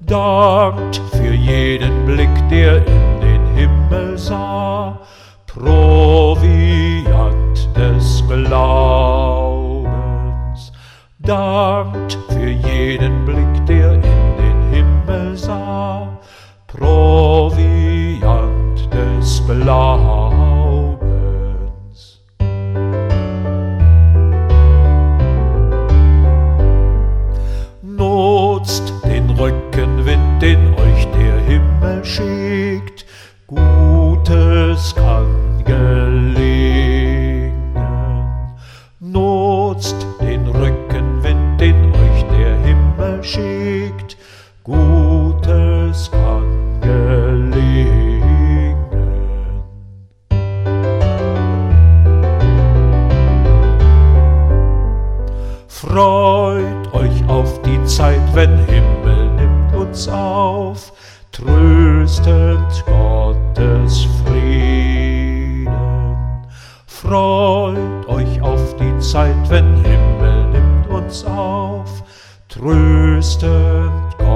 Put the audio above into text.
Dankt für jeden Blick, der in den Himmel sah, Proviant des Glaubens. Dankt für jeden Blick, der in den Himmel sah, Proviant des Glaubens. Nutzt den Rückenwind, den euch der Himmel schickt, Gutes kann gelingen. Nutzt den Rückenwind, den euch der Himmel schickt, Gutes kann gelingen. Freut euch auf die Zeit, wenn Himmel nimmt uns auf, tröstend Gottes Frieden. Freut euch auf die Zeit, wenn Himmel nimmt uns auf, tröstend